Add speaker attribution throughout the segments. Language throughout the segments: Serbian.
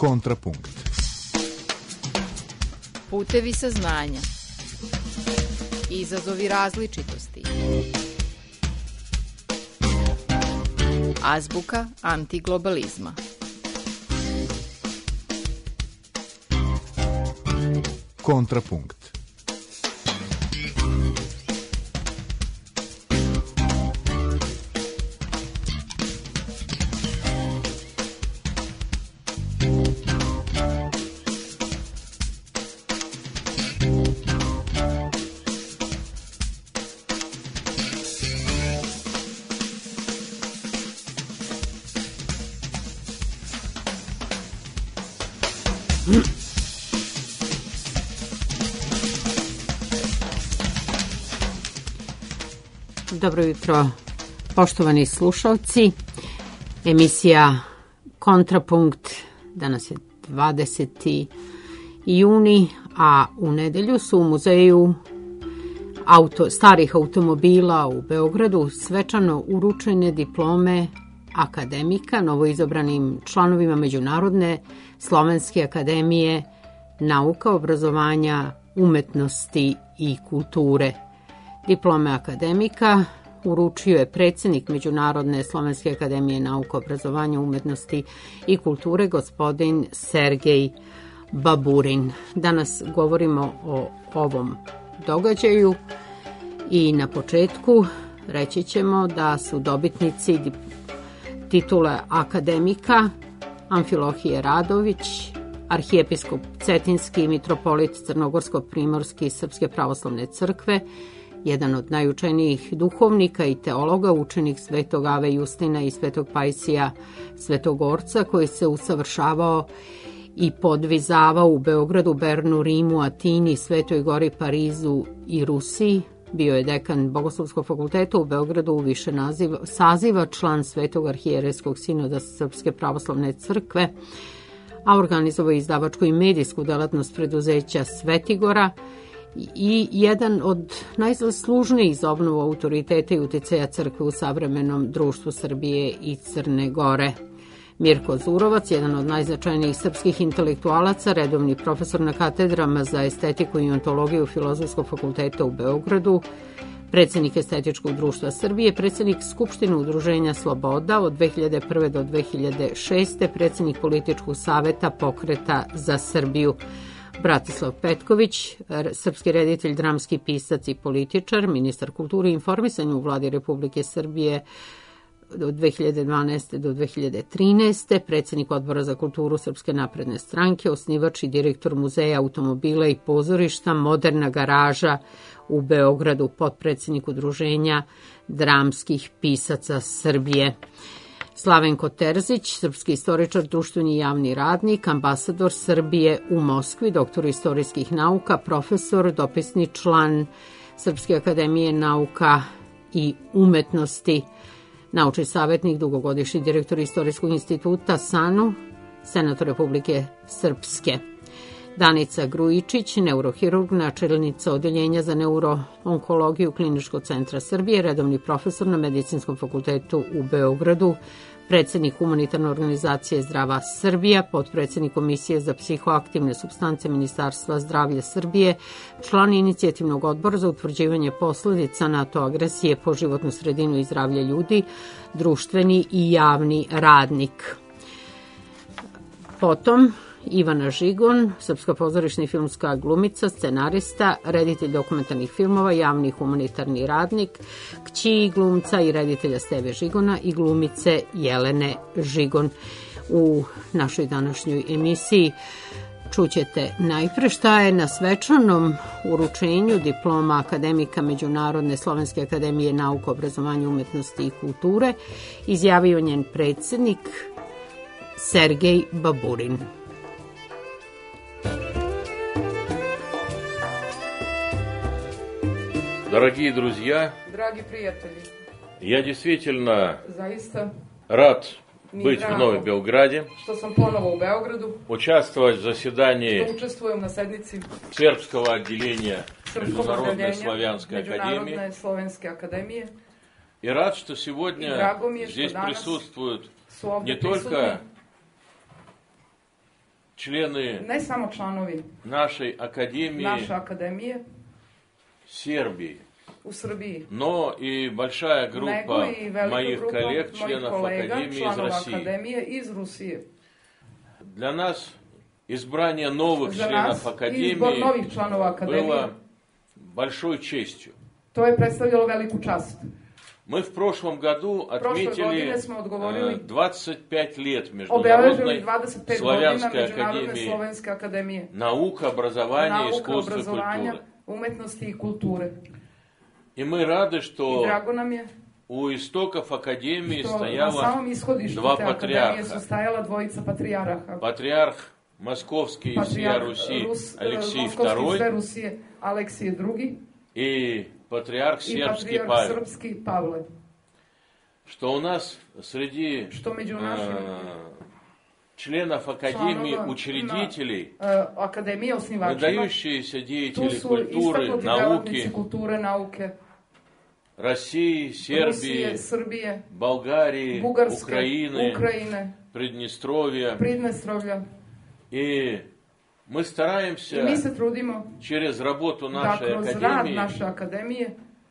Speaker 1: Kontrapunkt.
Speaker 2: Putevi saznanja. Izazovi različitosti. Azbuka antiglobalizma.
Speaker 1: Kontrapunkt.
Speaker 3: Dobro jutro, poštovani slušalci. Emisija Kontrapunkt, danas je 20. juni, a u nedelju su u muzeju starih automobila u Beogradu svečano uručene diplome akademika novoizabranim članovima Međunarodne slovenske akademije nauka, obrazovanja, umetnosti i kulture. Diplome akademika uručio je predsjednik Međunarodne slovenske akademije nauka, obrazovanja, umetnosti i kulture, gospodin Sergej Baburin. Danas govorimo o ovom događaju i na početku reći ćemo da su dobitnici titule akademika Amfilohije Radović, arhijepiskop Cetinski, mitropolit Crnogorsko-primorski Srpske pravoslavne crkve, jedan od najučenijih duhovnika i teologa, učenik Svetog Ave Justina i Svetog Pajsija Svetogorca, koji se usavršavao i podvizavao u Beogradu, Bernu, Rimu, Atini, Svetoj Gori, Parizu i Rusiji. Bio je dekan Bogoslovskog fakulteta u Beogradu u više saziva, član Svetog arhijerejskog sinoda Srpske pravoslavne crkve, a organizovao izdavačku i medijsku delatnost preduzeća Svetigora i jedan od najzaslužnijih za obnovu autoriteta i uticaja crkve u savremenom društvu Srbije i Crne Gore. Mirko Zurovac, jedan od najznačajnijih srpskih intelektualaca, redovni profesor na katedrama za estetiku i ontologiju Filozofskog fakulteta u Beogradu, predsjednik Estetičkog društva Srbije, predsjednik Skupštine Udruženja Sloboda od 2001. do 2006. predsjednik Političkog saveta Pokreta za Srbiju. Bratislav Petković, srpski reditelj, dramski pisac i političar, ministar kulture i informisanja u vladi Republike Srbije od 2012. do 2013. predsjednik Odbora za kulturu Srpske napredne stranke, osnivač i direktor Muzeja automobila i pozorišta Moderna garaža u Beogradu, potpredsjednik Udruženja dramskih pisaca Srbije. Slavenko Terzić, srpski istoričar, društveni i javni radnik, ambasador Srbije u Moskvi, doktor istorijskih nauka, profesor, dopisni član Srpske akademije nauka i umetnosti, naučni savjetnik, dugogodišnji direktor Istorijskog instituta SANU, senator Republike Srpske. Danica Grujičić, neurohirurg, načelnica Odeljenja za neuroonkologiju Kliničkog centra Srbije, redovni profesor na Medicinskom fakultetu u Beogradu, predsjednik humanitarne organizacije Zdrava Srbija, potpredsjednik Komisije za psihoaktivne supstance Ministarstva zdravlja Srbije, član inicijativnog odbora za utvrđivanje posledica NATO agresije po životnu sredinu i zdravlje ljudi, društveni i javni radnik. Potom Ivana Žigon, srpska pozorišna i filmska glumica, scenarista, reditelj dokumentarnih filmova, javni humanitarni radnik, kći glumca i reditelja Steve Žigona i glumice Jelene Žigon. U našoj današnjoj emisiji čućete najpre šta je na svečanom uručenju diploma akademika Međunarodne slovenske akademije nauka, obrazovanja, umetnosti i kulture izjavio njen predsjednik Sergej Baburin.
Speaker 4: Дорогие друзья,
Speaker 5: драги приятели,
Speaker 4: я действительно
Speaker 5: заиста
Speaker 4: рад быть вновь в Белграде,
Speaker 5: što sam ponovo u Beogradu,
Speaker 4: участвовать в заседании
Speaker 5: što učestvujem na sednici
Speaker 4: Сербского отделения Международной славянской
Speaker 5: Međunarodne slovenske akademije.
Speaker 4: И рад, что сегодня здесь присутствуют не только члены
Speaker 5: ne samo članovi
Speaker 4: нашей академии
Speaker 5: naše akademije
Speaker 4: Сербии,
Speaker 5: u Srbiji,
Speaker 4: но и большая
Speaker 5: nego
Speaker 4: группа
Speaker 5: i velika
Speaker 4: моих
Speaker 5: grupa
Speaker 4: коллег,
Speaker 5: mojih
Speaker 4: членов
Speaker 5: kolega,
Speaker 4: Академии из
Speaker 5: članova
Speaker 4: России.
Speaker 5: akademije iz Rusije.
Speaker 4: Для нас избрание новых
Speaker 5: Za
Speaker 4: членов
Speaker 5: nas izbor
Speaker 4: Академии
Speaker 5: novih članova akademije,
Speaker 4: было большой честью.
Speaker 5: to je predstavljalo veliku čast.
Speaker 4: Мы в прошлом году
Speaker 5: Prošle godine
Speaker 4: отметили
Speaker 5: smo odgovorili
Speaker 4: 25 лет
Speaker 5: obeležili
Speaker 4: Международной
Speaker 5: 25 godina
Speaker 4: славянской
Speaker 5: Međunarodne
Speaker 4: академии
Speaker 5: slovenske akademije
Speaker 4: наук, образования,
Speaker 5: nauka,
Speaker 4: искусства,
Speaker 5: obrazovanja,
Speaker 4: культуры.
Speaker 5: umetnosti i kulture.
Speaker 4: И мы рады,
Speaker 5: I
Speaker 4: что
Speaker 5: drago nam je
Speaker 4: у истоков Академии
Speaker 5: što na
Speaker 4: стояло
Speaker 5: samom ishodištu
Speaker 4: dva
Speaker 5: te akademije su
Speaker 4: patrijarha.
Speaker 5: stajala dvojica patrijaraha.
Speaker 4: Патриарх Московский и всея Руси Алексей
Speaker 5: Moskovski sve
Speaker 4: II
Speaker 5: Rusije Aleksije II
Speaker 4: и патриарх
Speaker 5: i
Speaker 4: сербский
Speaker 5: patrijarh
Speaker 4: Павел.
Speaker 5: srpski Pavle.
Speaker 4: Что у нас среди
Speaker 5: Što među našim
Speaker 4: членов Академии,
Speaker 5: članova
Speaker 4: учредителей,
Speaker 5: akademije osnivačima
Speaker 4: выдающиеся
Speaker 5: tu
Speaker 4: деятели
Speaker 5: su
Speaker 4: культуры,
Speaker 5: istaknuti
Speaker 4: науки
Speaker 5: delatnici kulture, nauke,
Speaker 4: России,
Speaker 5: Rusije,
Speaker 4: Сербии,
Speaker 5: Srbije,
Speaker 4: Болгарии,
Speaker 5: Bugarske,
Speaker 4: Украины,
Speaker 5: Ukrajine,
Speaker 4: Приднестровья.
Speaker 5: Pridnestrovlja.
Speaker 4: И мы
Speaker 5: I
Speaker 4: стараемся
Speaker 5: mi se trudimo
Speaker 4: через работу
Speaker 5: da
Speaker 4: нашей
Speaker 5: kroz rad
Speaker 4: Академии
Speaker 5: naše akademije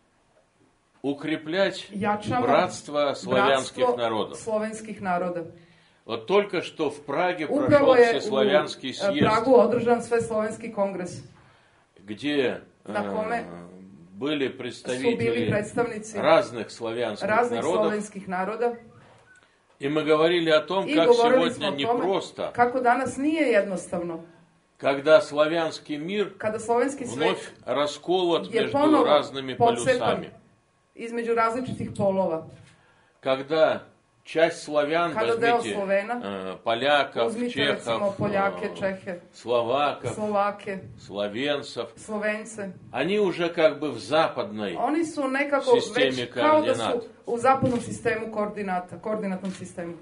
Speaker 4: укреплять
Speaker 5: jačamo
Speaker 4: братство славянских
Speaker 5: bratstvo
Speaker 4: народов.
Speaker 5: slovenskih naroda.
Speaker 4: Вот только что в Праге
Speaker 5: Upravo
Speaker 4: прошел
Speaker 5: je
Speaker 4: Всеславянский
Speaker 5: u
Speaker 4: съезд,
Speaker 5: Pragu održan Sveslovenski kongres
Speaker 4: где
Speaker 5: na kome
Speaker 4: были
Speaker 5: su bili
Speaker 4: представители
Speaker 5: predstavnici
Speaker 4: разных славянских
Speaker 5: raznih
Speaker 4: народов.
Speaker 5: slovenskih naroda
Speaker 4: И мы говорили о том,
Speaker 5: i
Speaker 4: как
Speaker 5: govorili smo
Speaker 4: сегодня
Speaker 5: o tome
Speaker 4: непросто,
Speaker 5: kako danas nije jednostavno
Speaker 4: когда славянский мир
Speaker 5: kada slovenski svet
Speaker 4: вновь расколот
Speaker 5: je
Speaker 4: между
Speaker 5: ponovo
Speaker 4: разными
Speaker 5: pocepan
Speaker 4: полюсами.
Speaker 5: između različitih polova.
Speaker 4: Когда часть славян,
Speaker 5: Kada deo
Speaker 4: возьмите
Speaker 5: Slovena,
Speaker 4: поляков,
Speaker 5: uzmite recimo
Speaker 4: чехов,
Speaker 5: Poljake, Čehe,
Speaker 4: словаков,
Speaker 5: Slovake,
Speaker 4: словенцев,
Speaker 5: Slovence,
Speaker 4: они уже как бы в западной
Speaker 5: oni su nekako
Speaker 4: sistemi
Speaker 5: već kao da su
Speaker 4: koordinata.
Speaker 5: u zapadnom sistemu koordinatnom sistemu.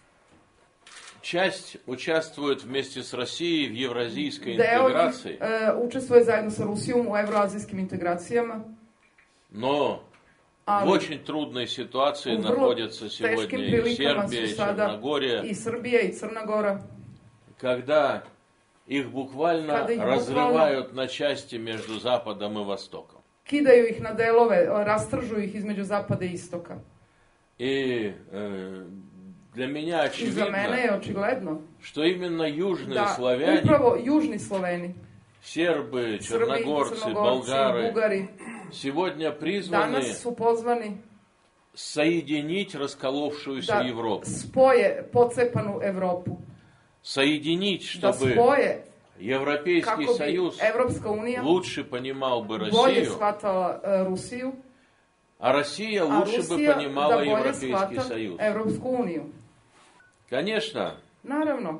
Speaker 4: Часть участвует вместе с Россией в евразийской
Speaker 5: Deo
Speaker 4: интеграции,
Speaker 5: učestvuje zajedno sa Rusijom u evroazijskim integracijama,
Speaker 4: но в
Speaker 5: ali
Speaker 4: очень трудной ситуации
Speaker 5: u vrlo
Speaker 4: находятся
Speaker 5: teškim
Speaker 4: сегодня и
Speaker 5: prilikama
Speaker 4: Сербия,
Speaker 5: su
Speaker 4: и
Speaker 5: sada
Speaker 4: Черногория,
Speaker 5: i Srbija i Crna Gora,
Speaker 4: когда их буквально
Speaker 5: Когда их
Speaker 4: разрывают на части между Западом и Востоком.
Speaker 5: kidaju ih na delove, rastržu ih između zapada i istoka.
Speaker 4: И для меня
Speaker 5: I za mene je
Speaker 4: очевидно,
Speaker 5: očigledno
Speaker 4: что именно южные
Speaker 5: da
Speaker 4: славяне,
Speaker 5: upravo južni Sloveni,
Speaker 4: сербы,
Speaker 5: Srbi,
Speaker 4: черногорцы,
Speaker 5: Crnogorci,
Speaker 4: болгары,
Speaker 5: Bugari,
Speaker 4: сегодня призваны
Speaker 5: danas su pozvani
Speaker 4: соединить расколовшуюся
Speaker 5: da
Speaker 4: Европу.
Speaker 5: spoje pocepanu Evropu,
Speaker 4: Соединить,
Speaker 5: da
Speaker 4: чтобы
Speaker 5: spoje
Speaker 4: Европейский
Speaker 5: kako bi
Speaker 4: Союз
Speaker 5: Evropska unija
Speaker 4: лучше понимал бы
Speaker 5: bolje
Speaker 4: Россию,
Speaker 5: shvatala Rusiju,
Speaker 4: а Россия
Speaker 5: a
Speaker 4: лучше бы
Speaker 5: Rusija
Speaker 4: понимала
Speaker 5: da bolje
Speaker 4: Европейский
Speaker 5: shvata
Speaker 4: Союз.
Speaker 5: Evropsku uniju.
Speaker 4: Конечно,
Speaker 5: Naravno,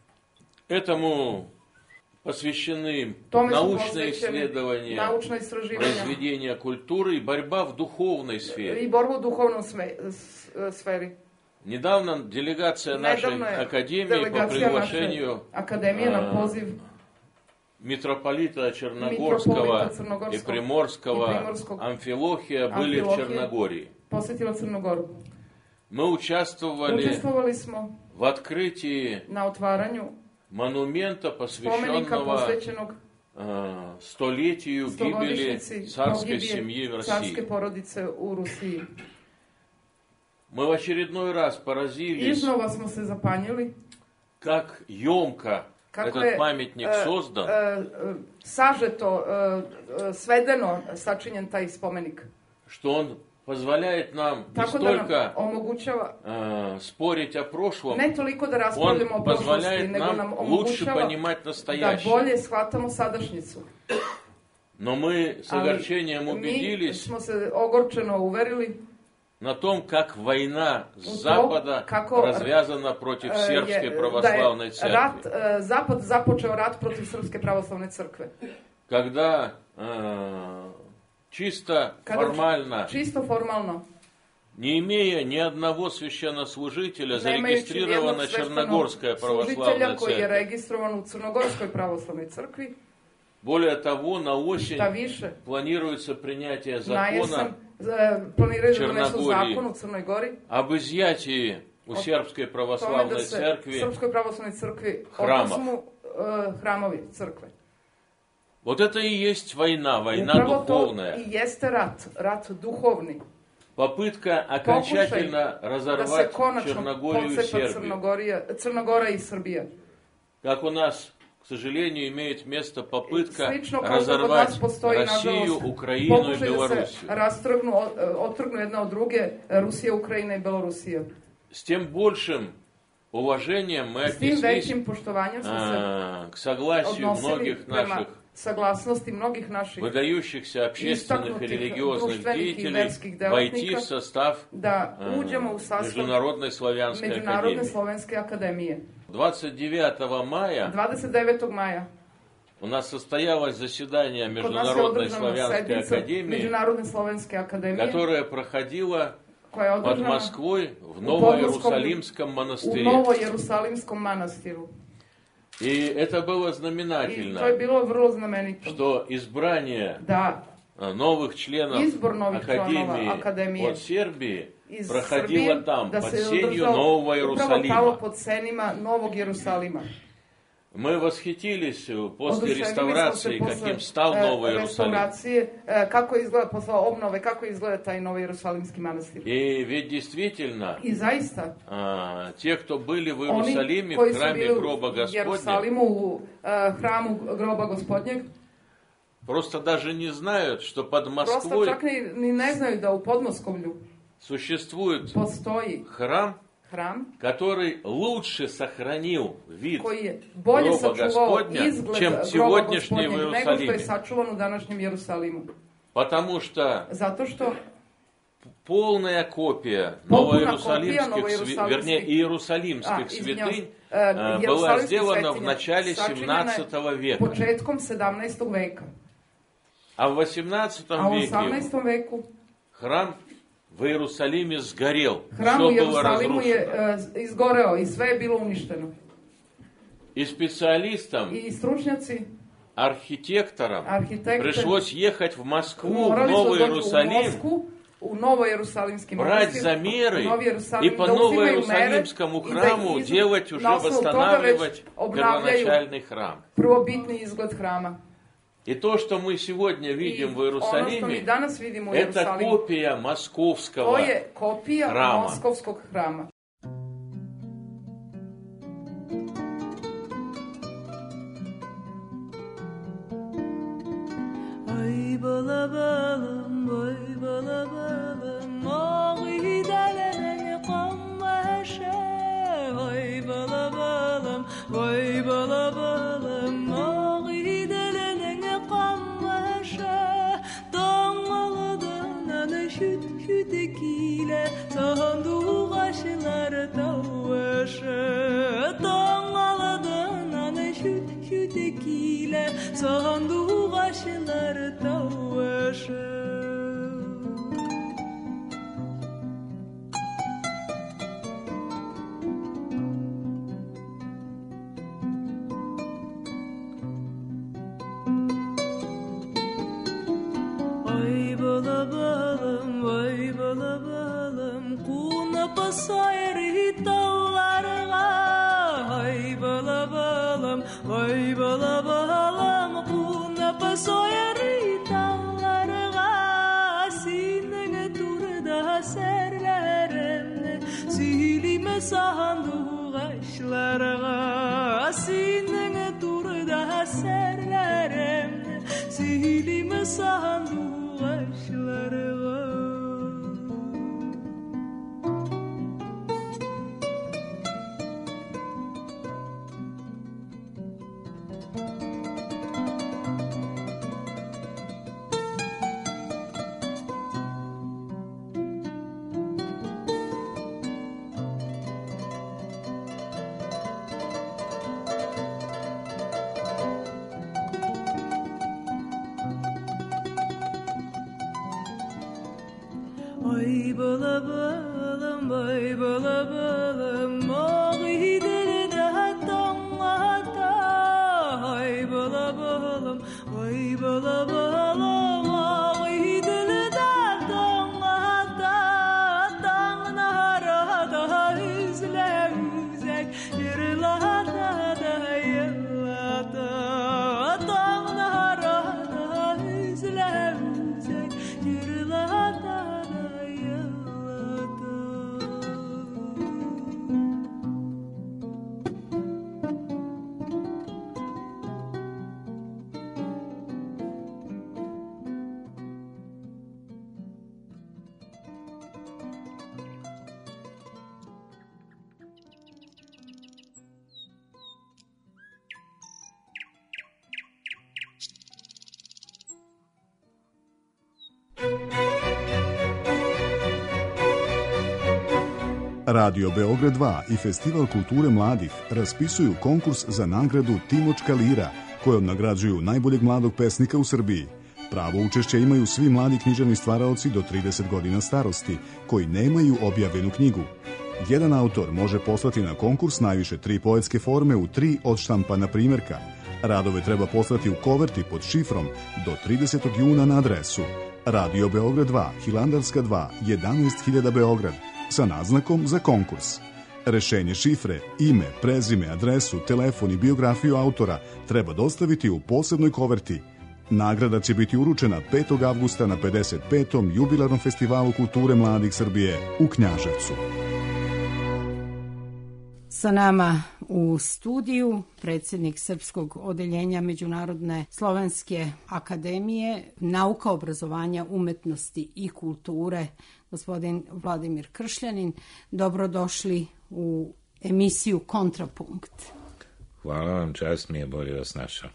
Speaker 4: этому посвящены
Speaker 5: tome su
Speaker 4: научные
Speaker 5: posvećene
Speaker 4: исследования,
Speaker 5: naučna istraživanja
Speaker 4: произведения культуры и борьба в духовной сфере.
Speaker 5: i borbu u duhovnom sferi.
Speaker 4: Недавно делегация нашей
Speaker 5: Nedavno je
Speaker 4: академии по
Speaker 5: delegacija naše
Speaker 4: приглашению
Speaker 5: akademije na poziv
Speaker 4: митрополита
Speaker 5: mitropolita
Speaker 4: Черногорского и
Speaker 5: Crnogorskog i
Speaker 4: Приморского
Speaker 5: Primorskog
Speaker 4: Амфилохия были в
Speaker 5: Amfilohije
Speaker 4: Черногории.
Speaker 5: posjetila Crnu Goru.
Speaker 4: Мы участвовали
Speaker 5: Učestvovali smo
Speaker 4: в открытии
Speaker 5: na otvaranju
Speaker 4: монумента,
Speaker 5: spomenika
Speaker 4: посвященного
Speaker 5: posvećenog
Speaker 4: столетию гибели
Speaker 5: stogodišnjici
Speaker 4: царской
Speaker 5: pogibije
Speaker 4: семьи в
Speaker 5: carske
Speaker 4: России.
Speaker 5: porodice u Rusiji.
Speaker 4: Мы в очередной раз поразились,
Speaker 5: Iznova smo se zapanjili
Speaker 4: как емко
Speaker 5: kako
Speaker 4: этот
Speaker 5: je
Speaker 4: памятник создан,
Speaker 5: sažeto, svedeno sačinjen taj spomenik.
Speaker 4: что он позволяет нам не
Speaker 5: Tako da nam
Speaker 4: столько
Speaker 5: omogućava
Speaker 4: спорить о прошлом,
Speaker 5: ne toliko da
Speaker 4: он
Speaker 5: raspravljamo o prošlosti,
Speaker 4: позволяет
Speaker 5: nego nam
Speaker 4: нам лучше
Speaker 5: omogućava
Speaker 4: понимать
Speaker 5: da
Speaker 4: настоящее.
Speaker 5: bolje shvatamo sadašnjicu.
Speaker 4: Но мы с огорчением
Speaker 5: Mi
Speaker 4: убедились
Speaker 5: smo se ogorčeno uverili
Speaker 4: на том, как война с
Speaker 5: to
Speaker 4: Запада
Speaker 5: kako
Speaker 4: развязана против Сербской православной
Speaker 5: da je rat,
Speaker 4: церкви.
Speaker 5: Zapad započeo rat protiv Srpske pravoslavne crkve.
Speaker 4: Когда чисто
Speaker 5: Kada
Speaker 4: формально,
Speaker 5: čisto formalno,
Speaker 4: не имея ни одного священнослужителя,
Speaker 5: nemajući
Speaker 4: зарегистрирована
Speaker 5: nijednog
Speaker 4: Черногорская
Speaker 5: sveštenog služitelja
Speaker 4: православная
Speaker 5: koji je
Speaker 4: церковь.
Speaker 5: registrovan u Crnogorskoj pravoslavnoj crkvi,
Speaker 4: Более того, на осень
Speaker 5: šta više,
Speaker 4: планируется принятие
Speaker 5: na jesen
Speaker 4: закона
Speaker 5: planiraju da donesu
Speaker 4: Črnogoriji.
Speaker 5: zakon u Crnoj Gori
Speaker 4: об изъятии у Сербской
Speaker 5: tome
Speaker 4: православной
Speaker 5: da se
Speaker 4: церкви
Speaker 5: Srpskoj pravoslavnoj crkvi
Speaker 4: hramov.
Speaker 5: oduzmu hramovi, crkve.
Speaker 4: Вот это и есть война, война
Speaker 5: Upravo to
Speaker 4: духовная.
Speaker 5: i jeste rat duhovni.
Speaker 4: Попытка окончательно
Speaker 5: Da se
Speaker 4: разорвать
Speaker 5: konačno
Speaker 4: Черногорию и
Speaker 5: pocepa
Speaker 4: Сербию.
Speaker 5: Crnogora i Srbija.
Speaker 4: Как у нас, к сожалению, имеет место попытка
Speaker 5: Slično kao što kod
Speaker 4: разорвать
Speaker 5: nas postoji,
Speaker 4: Россию,
Speaker 5: nažalost,
Speaker 4: Украину и
Speaker 5: pokušaj da se
Speaker 4: Белоруссию.
Speaker 5: rastrgnu, otrgnu jedna od druge, Rusija, Ukrajina i Belorusija.
Speaker 4: С тем большим уважением мы
Speaker 5: S tim
Speaker 4: отнеслись
Speaker 5: većim poštovanjem smo se
Speaker 4: к согласию
Speaker 5: odnosili
Speaker 4: многих
Speaker 5: prema
Speaker 4: наших
Speaker 5: saglasnosti mnogih naših
Speaker 4: выдающихся общественных и
Speaker 5: istaknutih
Speaker 4: религиозных
Speaker 5: društvenih i verskih
Speaker 4: деятелей войти
Speaker 5: delatnika
Speaker 4: в состав
Speaker 5: da uđemo u sastav
Speaker 4: Международной славянской
Speaker 5: Međunarodne
Speaker 4: академии.
Speaker 5: slovenske akademije.
Speaker 4: 29 мая
Speaker 5: 29. maja
Speaker 4: у нас состоялось заседание
Speaker 5: kod nas je
Speaker 4: Международной
Speaker 5: održana
Speaker 4: славянской
Speaker 5: sednica
Speaker 4: академии,
Speaker 5: Međunarodne slovenske akademije
Speaker 4: которая проходила
Speaker 5: koja je
Speaker 4: под
Speaker 5: održana
Speaker 4: Москвой в
Speaker 5: u
Speaker 4: Новоиерусалимском монастыре.
Speaker 5: Novojerusalimskom manastiru.
Speaker 4: И это было
Speaker 5: I to je
Speaker 4: знаменательно,
Speaker 5: bilo vrlo znamenito.
Speaker 4: что избрание
Speaker 5: Da
Speaker 4: новых членов
Speaker 5: izbor novih članova
Speaker 4: Академии
Speaker 5: akademije
Speaker 4: от Сербии
Speaker 5: iz
Speaker 4: проходило
Speaker 5: Srbije,
Speaker 4: там,
Speaker 5: da
Speaker 4: под
Speaker 5: se
Speaker 4: сенью
Speaker 5: održao
Speaker 4: Нового
Speaker 5: upravo tamo
Speaker 4: Иерусалима.
Speaker 5: pod senima Novog Jerusalima.
Speaker 4: Мы восхитились после
Speaker 5: Oduševili smo se
Speaker 4: реставрации,
Speaker 5: posle
Speaker 4: каким стал Новый Иерусалим.
Speaker 5: restauracije, kako izgleda, posle obnove, kako izgleda taj Novi Jerusalimski manastir.
Speaker 4: И ведь действительно,
Speaker 5: I zaista,
Speaker 4: те, кто были в
Speaker 5: oni
Speaker 4: Иерусалиме,
Speaker 5: koji
Speaker 4: в
Speaker 5: su
Speaker 4: храме
Speaker 5: bili
Speaker 4: гроба
Speaker 5: u
Speaker 4: Господня,
Speaker 5: Jerusalimu, u hramu groba Gospodnjeg,
Speaker 4: просто даже не знают, что под
Speaker 5: prosto
Speaker 4: Москвой
Speaker 5: čak ni ne znaju da u Podmoskovlju
Speaker 4: существует
Speaker 5: postoji
Speaker 4: храм,
Speaker 5: hram
Speaker 4: который лучше сохранил вид
Speaker 5: koji je bolje
Speaker 4: гроба
Speaker 5: sačuvao
Speaker 4: Господня,
Speaker 5: izgled
Speaker 4: чем
Speaker 5: groba
Speaker 4: сегодняшний
Speaker 5: Gospodnjeg
Speaker 4: в
Speaker 5: nego što je
Speaker 4: Иерусалиме.
Speaker 5: sačuvan u današnjem Jerusalimu.
Speaker 4: Потому что
Speaker 5: Zato što
Speaker 4: полная копия
Speaker 5: Полная
Speaker 4: новоиерусалимских,
Speaker 5: копия
Speaker 4: вернее, иерусалимских святынь была
Speaker 5: Jerusalimskih
Speaker 4: сделана в
Speaker 5: svetinja
Speaker 4: начале
Speaker 5: sačinjena je
Speaker 4: 17 века.
Speaker 5: početkom 17. veka.
Speaker 4: А в 18
Speaker 5: A u
Speaker 4: веке
Speaker 5: 18. veku
Speaker 4: храм в Иерусалиме сгорел.
Speaker 5: hram u
Speaker 4: Все было
Speaker 5: Jerusalimu je
Speaker 4: разрушено.
Speaker 5: izgoreo i sve je bilo uništeno.
Speaker 4: И специалистам,
Speaker 5: I stručnjaci,
Speaker 4: архитекторам
Speaker 5: arhitekte
Speaker 4: пришлось ехать в Москву, в
Speaker 5: morali su
Speaker 4: Новый
Speaker 5: doći u
Speaker 4: Иерусалим,
Speaker 5: Mosku, u Novojerusalimski
Speaker 4: брать
Speaker 5: manastir,
Speaker 4: замеры
Speaker 5: u Novi Jerusalim,
Speaker 4: и по
Speaker 5: da uzimaju mere
Speaker 4: Новоиерусалимскому
Speaker 5: i da
Speaker 4: храму
Speaker 5: iz-
Speaker 4: делать уже
Speaker 5: na osnovu toga
Speaker 4: восстанавливать
Speaker 5: već obnavljaju
Speaker 4: первоначальный храм.
Speaker 5: prvobitni izgled hrama.
Speaker 4: И то, что мы сегодня
Speaker 5: I
Speaker 4: видим в
Speaker 5: ono što mi
Speaker 4: Иерусалиме,
Speaker 5: danas vidimo u
Speaker 4: это
Speaker 5: Jerusalimu,
Speaker 4: копия
Speaker 5: to
Speaker 4: московского.
Speaker 5: je kopija
Speaker 4: hrama.
Speaker 5: Moskovskog hrama.
Speaker 6: Ay balabalım, ay balabalım, ağıyı delenen kammeşe. Ay balabalım, ay balabalım, ağıyı delenen kammeşe. Dağmalıdan ana şüt şütekiyle, sahandu kaşılar tavaşı. Dağmalıdan ana şüt şütekiyle, sahandu kaşılar tavaşı. Ay balabalım, ay balabalım, kuna pasayri dağlarına. Ay balabalım, ay balabalım, kuna pasayri dağlarına. Sinene turda serlerimle, silime sahandu kaşlarına. Sinene turda serlerimle, silime sahandu kaşlarına. Ay balabalım, ay balabalım, ağıyı derine damlata. Ay balabalım, ay balabalım, ağıyı derine damlata. Dağına da üzle üzek, yerlerde de yıllar.
Speaker 1: Radio Beograd 2 i Festival kulture mladih raspisuju konkurs za nagradu Timočka lira, kojom nagrađuju najboljeg mladog pesnika u Srbiji. Pravo učešće imaju svi mladi književni stvaraoci do 30 godina starosti, koji nemaju objavljenu knjigu. Jedan autor može poslati na konkurs najviše 3 poetske forme u 3 odštampana primjerka. Radove treba poslati u koverti pod šifrom do 30. juna na adresu Radio Beograd 2, Hilandarska 2, 11.000 Beograd, sa naznakom za konkurs. Rešenje šifre, ime, prezime, adresu, telefon i biografiju autora treba dostaviti u posebnoj koverti. Nagrada će biti uručena 5. avgusta na 55. jubilarnom festivalu kulture mladih Srbije u Knjaževcu.
Speaker 3: Sa nama u studiju predsjednik Srpskog odeljenja Međunarodne slovenske akademije nauka, obrazovanja, umetnosti i kulture, gospodin Vladimir Kršljanin. Dobrodošli u emisiju Kontrapunkt.
Speaker 7: Hvala vam, čast mi je, bolje vas našao.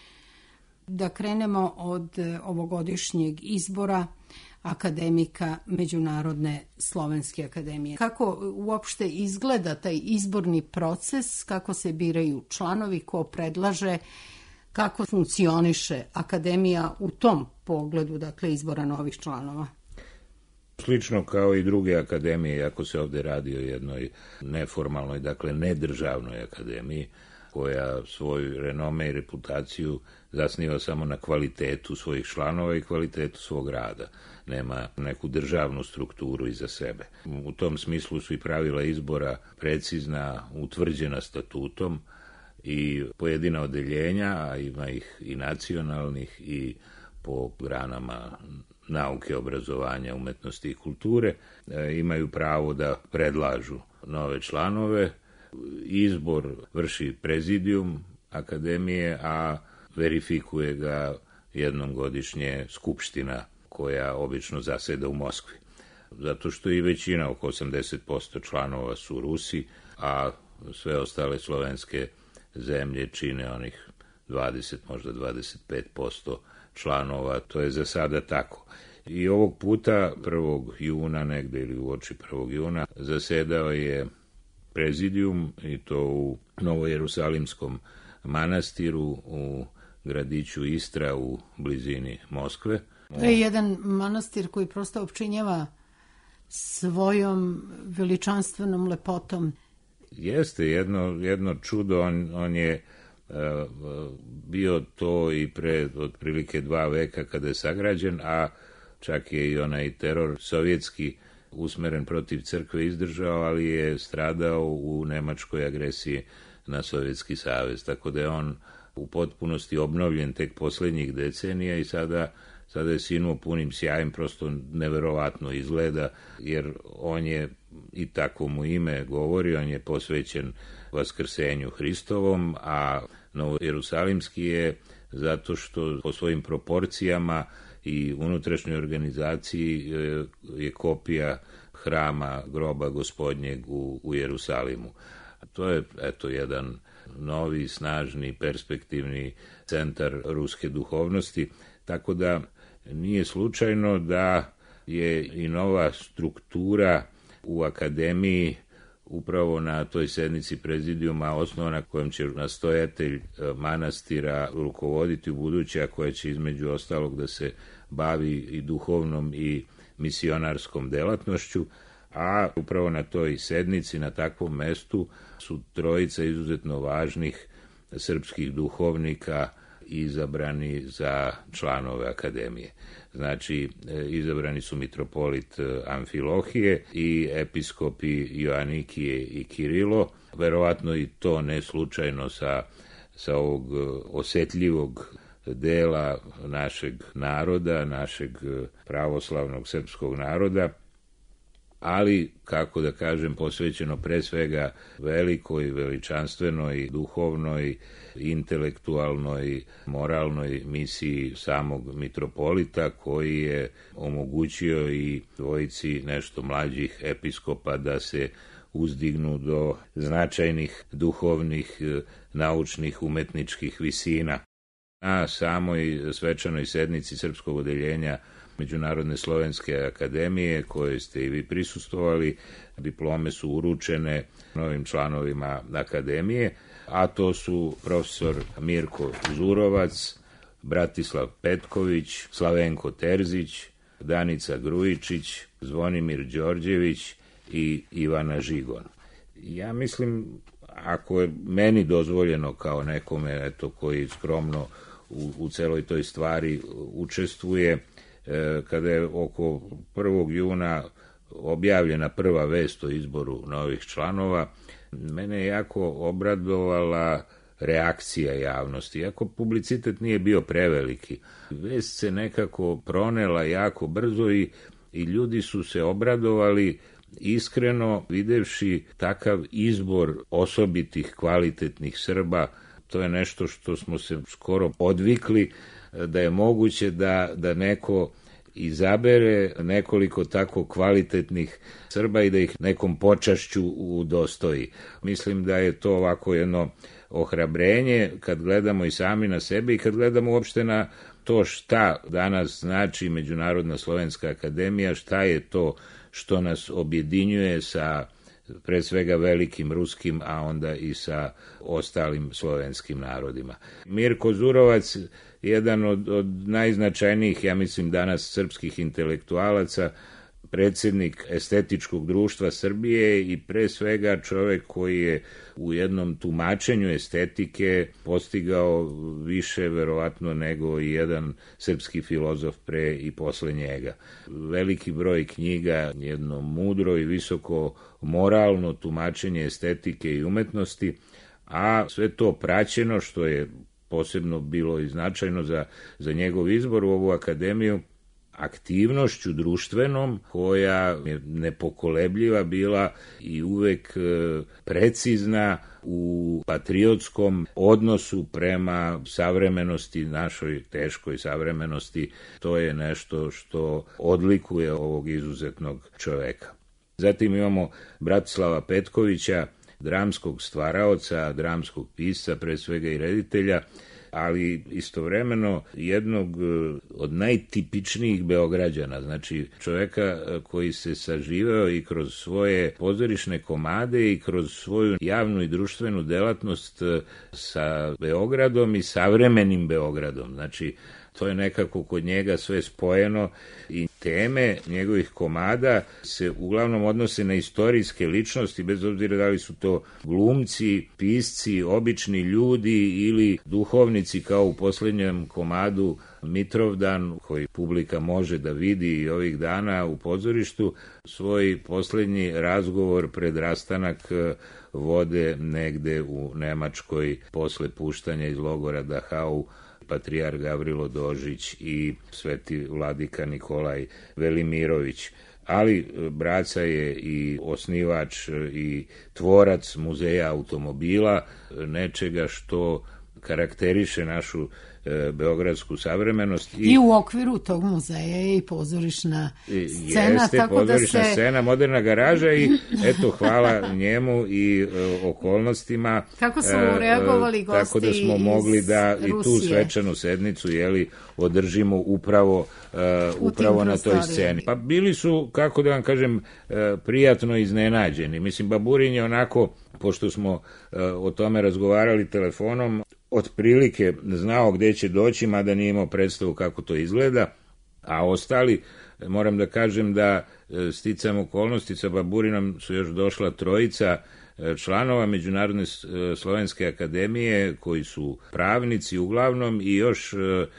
Speaker 3: Da krenemo od ovogodišnjeg izbora akademika Međunarodne slovenske akademije. Kako uopšte izgleda taj izborni proces, kako se biraju članovi, ko predlaže, kako funkcioniše akademija u tom pogledu, dakle izbora novih članova?
Speaker 7: Slično kao i druge akademije, iako se ovdje radi o jednoj neformalnoj, dakle nedržavnoj akademiji, koja svoj renome i reputaciju zasniva samo na kvalitetu svojih članova i kvalitetu svog rada. Nema neku državnu strukturu iza sebe. U tom smislu su i pravila izbora precizna, utvrđena statutom i pojedina odeljenja, a ima ih i nacionalnih i po granama nauke, obrazovanja, umetnosti i kulture, imaju pravo da predlažu nove članove. Izbor vrši prezidijum akademije, a verifikuje ga jednom godišnje skupština koja obično zaseda u Moskvi. Zato što i većina, oko 80% članova su Rusi, a sve ostale slovenske zemlje čine onih 20, možda 25% članova. To je za sada tako. I ovog puta 1. juna, negde ili uoči 1. juna, zasedao je prezidijum, i to u Novojerusalimskom manastiru u gradiću Istra u blizini Moskve.
Speaker 3: To je jedan manastir koji prosto opčinjava svojom veličanstvenom lepotom.
Speaker 7: Jeste jedno čudo, on je bio to i pre otprilike 2 veka kada je sagrađen, a čak je i onaj teror sovjetski usmeren protiv crkve izdržao, ali je stradao u nemačkoj agresiji na Sovjetski savez, tako da je on u potpunosti obnovljen tek posljednjih decenija i sada je sinuo punim sjajem, prosto neverovatno izgleda, jer on je, i tako mu ime govori, on je posvećen Vaskrsenju Hristovom, a Novojerusalimski je zato što po svojim proporcijama i unutrašnjoj organizaciji je kopija hrama groba Gospodnjeg u Jerusalimu. To je jedan novi, snažni, perspektivni centar ruske duhovnosti, tako da nije slučajno da je i nova struktura u akademiji upravo na toj sednici prezidijuma osnovana, kojom će nastojatelj manastira rukovoditi u buduće, a koja će između ostalog da se bavi i duhovnom i misionarskom delatnošću, a upravo na toj sednici, na takvom mestu, su 3 izuzetno važnih srpskih duhovnika izabrani za članove akademije. Znači, izabrani su mitropolit Amfilohije i episkopi Joanikije i Kirilo. Verovatno i to ne slučajno sa ovog osjetljivog dela našeg naroda, našeg pravoslavnog srpskog naroda, ali, kako da kažem, posvećeno pre svega velikoj, veličanstvenoj, duhovnoj, intelektualnoj, moralnoj misiji samog mitropolita, koji je omogućio i 2 nešto mlađih episkopa da se uzdignu do značajnih duhovnih, naučnih, umetničkih visina. Na samoj svečanoj sednici Srpskog odeljenja Međunarodne slovenske akademije, koje ste i vi prisustvovali. Diplome su uručene novim članovima akademije, a to su profesor Mirko Zurovac, Bratislav Petković, Slavenko Terzić, Danica Grujičić, Zvonimir Đorđević i Ivana Žigon. Ja mislim, ako je meni dozvoljeno kao nekome koji skromno u celoj toj stvari učestvuje, kada je oko 1. juna objavljena prva vest o izboru novih članova, mene je jako obradovala reakcija javnosti. Iako publicitet nije bio preveliki, vest se nekako pronela jako brzo i ljudi su se obradovali iskreno videvši takav izbor osobitih kvalitetnih Srba. To je nešto što smo se skoro podvikli, da je moguće da neko izabere nekoliko tako kvalitetnih Srba i da ih nekom počašću udostoji. Mislim da je to ovako jedno ohrabrenje kad gledamo i sami na sebe i kad gledamo uopšte na to šta danas znači Međunarodna slovenska akademija, šta je to što nas objedinjuje sa pre svega velikim ruskim, a onda i sa ostalim slovenskim narodima. Mirko Zurovac, jedan od najznačajnijih, ja mislim, danas srpskih intelektualaca, predsjednik Estetičkog društva Srbije i pre svega čovjek koji je u jednom tumačenju estetike postigao više verovatno nego i jedan srpski filozof pre i posle njega. Veliki broj knjiga, jedno mudro i visoko moralno tumačenje estetike i umetnosti, a sve to praćeno, što je posebno bilo i značajno za njegov izbor u ovu akademiju, aktivnošću društvenom koja je nepokolebljiva bila i uvek precizna u patriotskom odnosu prema savremenosti, našoj teškoj savremenosti. To je nešto što odlikuje ovog izuzetnog čoveka. Zatim imamo Bratislava Petkovića, dramskog stvaraoca, dramskog pisca, pre svega i reditelja, ali istovremeno jednog od najtipičnijih Beograđana, znači čoveka koji se saživeo i kroz svoje pozorišne komade i kroz svoju javnu i društvenu delatnost sa Beogradom i savremenim Beogradom. Znači, to je nekako kod njega sve spojeno i teme njegovih komada se uglavnom odnose na istorijske ličnosti, bez obzira da li su to glumci, pisci, obični ljudi ili duhovnici, kao u posljednjem komadu Mitrovdan, koji publika može da vidi i ovih dana u pozorištu. Svoj posljednji razgovor pred rastanak vode negde u Nemačkoj posle puštanja iz logora Dachau patrijarh Gavrilo Dožić i sveti vladika Nikolaj Velimirović. Ali Braca je i osnivač i tvorac muzeja automobila, nečega što karakteriše našu beogradsku savremenost.
Speaker 3: I u okviru tog muzeja je i pozorišna scena.
Speaker 7: Jeste, tako pozorišna da se... scena, moderna garaža i eto, hvala njemu i okolnostima.
Speaker 3: Kako su reagovali gosti iz
Speaker 7: tako da smo mogli da
Speaker 3: Rusije.
Speaker 7: I tu svečanu sednicu održimo upravo na toj sceni. Pa bili su, kako da vam kažem, prijatno iznenađeni. Mislim, Baburin je onako, pošto smo o tome razgovarali telefonom, otprilike znao gde će doći, mada nije imao predstavu kako to izgleda, a ostali, moram da kažem da sticam okolnosti, sa Baburinom su još došla trojica članova Međunarodne slovenske akademije, koji su pravnici uglavnom, i još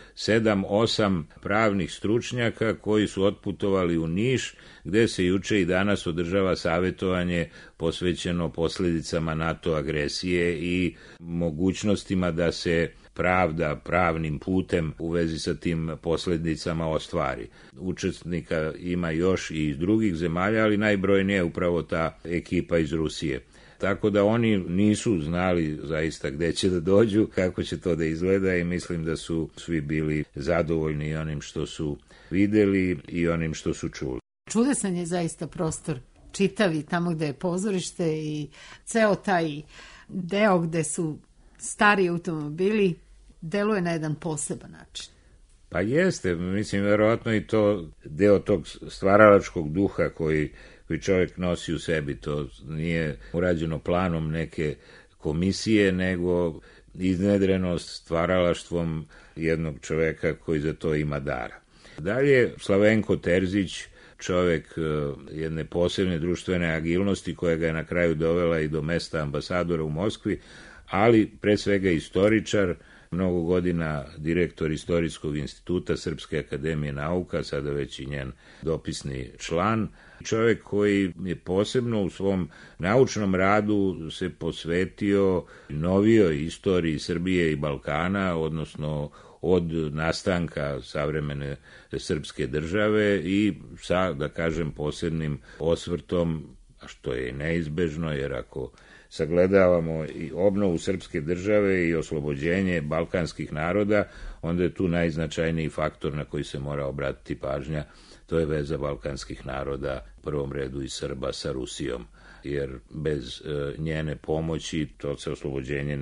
Speaker 7: 7-8 pravnih stručnjaka koji su otputovali u Niš, gde se juče i danas održava savjetovanje posvećeno posljedicama NATO agresije i mogućnostima da se pravda pravnim putem u vezi sa tim posljedicama ostvari. Učesnika ima još i iz drugih zemalja, ali najbrojnije je upravo ta ekipa iz Rusije. Tako da oni nisu znali zaista gde će da dođu, kako će to da izgleda, i mislim da su svi bili zadovoljni i onim što su videli i onim što su čuli.
Speaker 3: Čudesan je zaista prostor, čitavi tamo gde je pozorište i ceo taj deo gde su stari automobili deluje na jedan poseban način.
Speaker 7: Pa jeste, mislim, verovatno i to deo tog stvaralačkog duha koji čovjek nosi u sebi. To nije urađeno planom neke komisije, nego iznedrenost stvaralaštvom jednog čoveka koji za to ima dara. Dalje, Slavenko Terzić, čovjek jedne posebne društvene agilnosti koja ga je na kraju dovela i do mesta ambasadora u Moskvi, ali pre svega istoričar, mnogo godina direktor Istorijskog instituta Srpske akademije nauka, sada već i njen dopisni član. Čovjek koji je posebno u svom naučnom radu se posvetio novijoj istoriji Srbije i Balkana, odnosno od nastanka savremene srpske države i sa, da kažem, posebnim osvrtom, a što je neizbežno, jer ako sagledavamo i obnovu srpske države i oslobođenje balkanskih naroda, onda je tu najznačajniji faktor na koji se mora obratiti pažnja, to je veza balkanskih naroda, u prvom redu i Srba, sa Rusijom, jer bez njene pomoći to se oslobođenje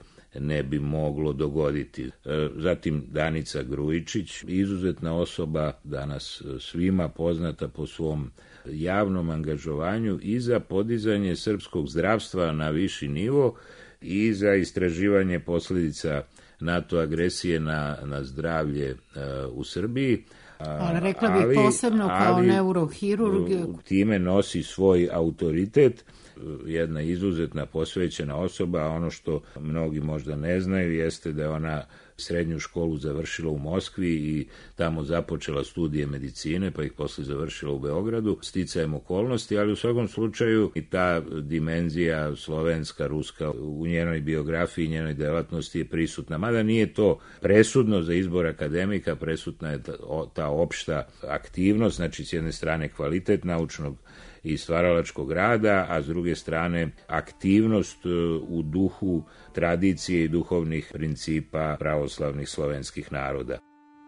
Speaker 7: ne bi moglo dogoditi. Zatim Danica Grujičić, izuzetna osoba, danas svima poznata po svom javnom angažovanju i za podizanje srpskog zdravstva na viši nivo i za istraživanje posljedica NATO agresije na zdravlje u Srbiji.
Speaker 3: Ali rekla bih posebno kao neurohirurg.
Speaker 7: Time nosi svoj autoritet, jedna izuzetna posvećena osoba, a ono što mnogi možda ne znaju jeste da je ona srednju školu završila u Moskvi i tamo započela studije medicine, pa ih posle završila u Beogradu, sticajem okolnosti, ali u svakom slučaju i ta dimenzija slovenska, ruska u njenoj biografiji i njenoj delatnosti je prisutna. Mada nije to presudno za izbor akademika, presudna je ta opšta aktivnost, znači s jedne strane kvalitet naučnog i stvaralačkog rada, a s druge strane aktivnost u duhu tradicije i duhovnih principa pravoslavnih slovenskih naroda.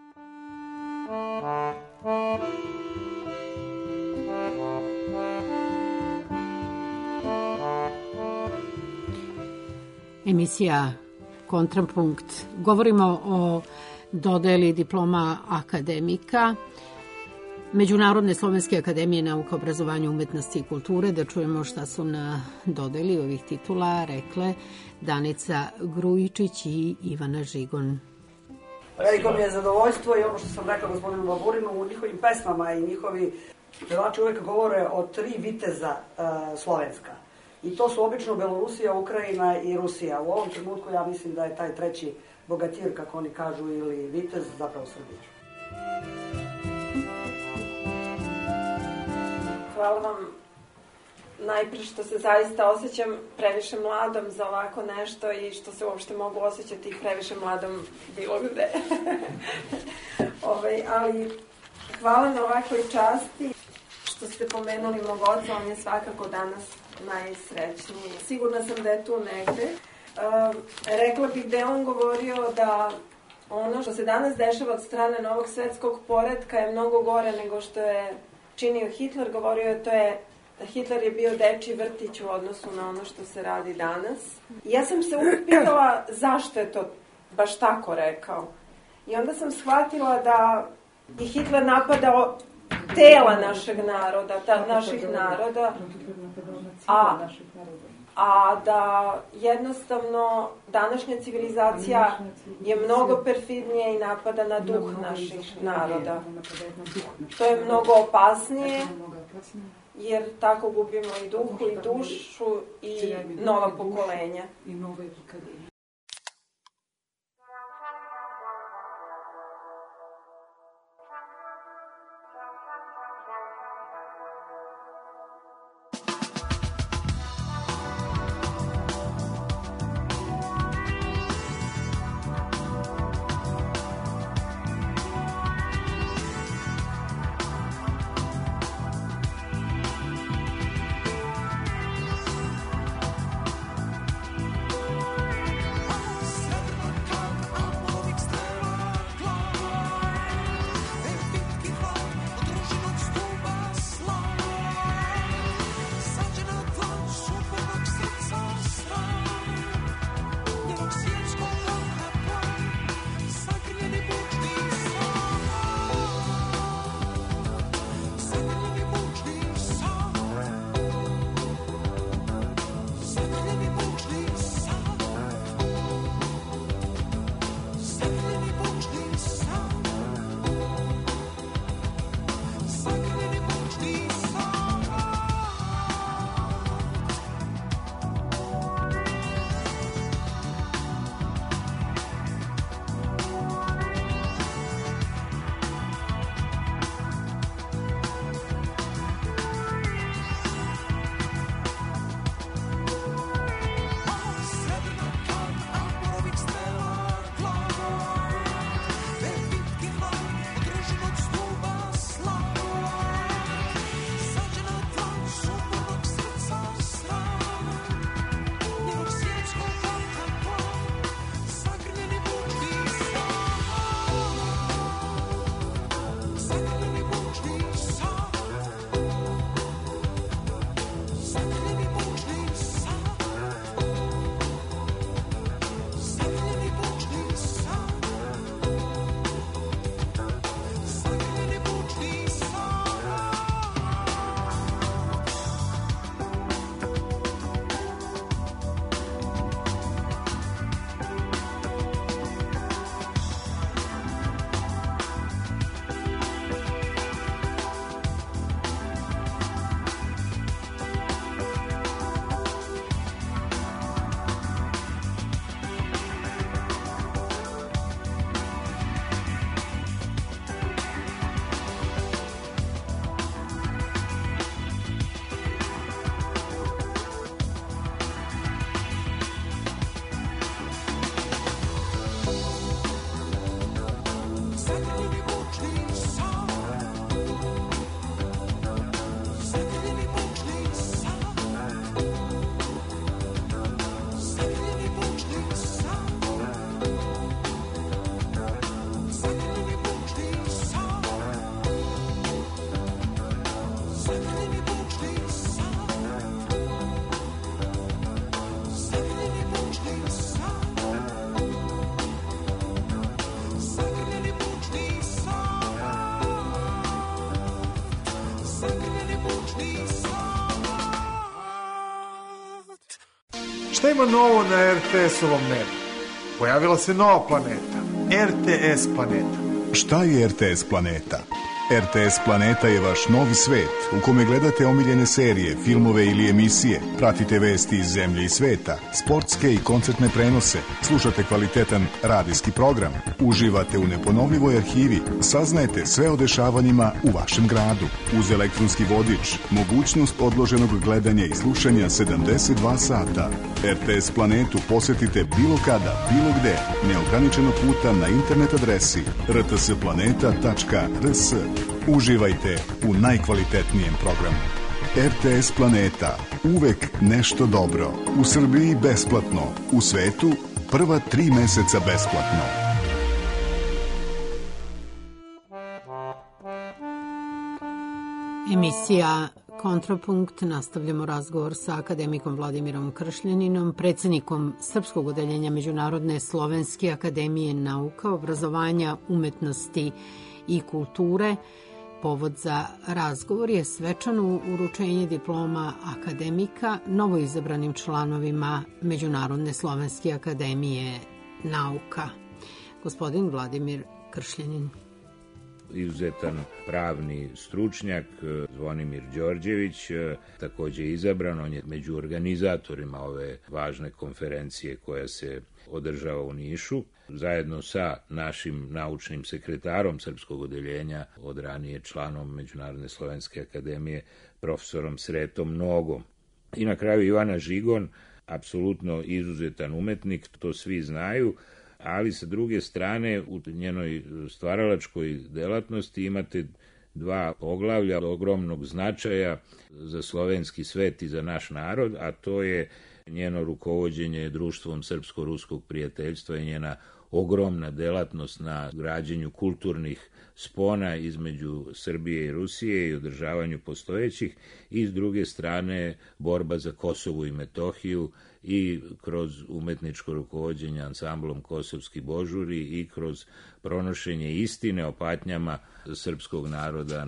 Speaker 3: Emisija Kontrapunkt. Govorimo o dodeli diploma akademika Međunarodne slovenske akademije nauka, obrazovanja, umetnosti i kulture, da čujemo šta su na dodeli ovih titula rekle Danica Grujičić i Ivana Žigon.
Speaker 8: Veliko mi je zadovoljstvo i ono što sam rekla gospodinu Baburinu, u njihovim pesmama i njihovi pevači uvek govore o 3 viteza slovenska. I to su obično Belorusija, Ukrajina i Rusija. U ovom trenutku ja mislim da je taj treći bogatir, kako oni kažu, ili vitez, zapravo Srbija.
Speaker 9: Hvala vam najprije što se zaista osjećam previše mladom za ovako nešto i što se uopšte mogu osjećati previše mladom bilo gde. Ali hvala na ovakvoj časti što ste pomenuli mog oca, on je svakako danas najsrećniji. Sigurna sam da je tu negde. Rekla bih da je on govorio da ono što se danas dešava od strane novog svetskog poretka je mnogo gore nego što je činio Hitler. Govorio je da Hitler je bio dečiji vrtić u odnosu na ono što se radi danas. I ja sam se uvijek pitala zašto je to baš tako rekao. I onda sam shvatila da je Hitler napadao tela našeg naroda, naših naroda, a da jednostavno današnja civilizacija je mnogo perfidnija i napada na duh naših naroda. To je mnogo opasnije, jer tako gubimo i duhu i dušu i nova pokolenja.
Speaker 10: Šta ima novo na RTS-ovom nebu? Pojavila se nova planeta, RTS planeta.
Speaker 1: Šta je RTS planeta? RTS planeta je vaš novi svet u kome gledate omiljene serije, filmove ili emisije, pratite vesti iz zemlje i sveta, sportske i koncertne prenose, slušate kvalitetan radijski program, uživate u neponovljivoj arhivi, saznajete sve o dešavanjima u vašem gradu. Uz elektronski vodič, mogućnost odloženog gledanja i slušanja 72 sata. RTS planetu posetite bilo kada, bilo gde, neograničeno puta na internet adresi rtsplaneta.rs. Uživajte u najkvalitetnijem programu. RTS Planeta. Uvek nešto dobro. U Srbiji besplatno. U svetu prva 3 meseca besplatno.
Speaker 3: Emisija Kontrapunkt. Nastavljamo razgovor sa akademikom Vladimirom Kršljaninom, predsjednikom Srpskog odeljenja Međunarodne slovenske akademije nauka, obrazovanja, umetnosti i kulture. Povod za razgovor je svečano uručenje diploma akademika novoizabranim članovima Međunarodne slovenske akademije nauka. Gospodin Vladimir Kršljanin.
Speaker 7: Izuzetan pravni stručnjak, Zvonimir Đorđević, također izabran. On je među organizatorima ove važne konferencije koja se održava u Nišu, zajedno sa našim naučnim sekretarom Srpskog odeljenja, od ranije članom Međunarodne slovenske akademije, profesorom Sretom Nogom. I na kraju Ivana Žigon, apsolutno izuzetan umetnik, to svi znaju, ali sa druge strane u njenoj stvaralačkoj delatnosti imate 2 poglavlja ogromnog značaja za slovenski svet i za naš narod, a to je njeno rukovođenje društvom srpsko-ruskog prijateljstva i njena ogromna delatnost na građenju kulturnih spona između Srbije i Rusije i održavanju postojećih, i s druge strane borba za Kosovo i Metohiju i kroz umetničko rukovođenje ansamblom Kosovski božuri i kroz pronošenje istine o patnjama srpskog naroda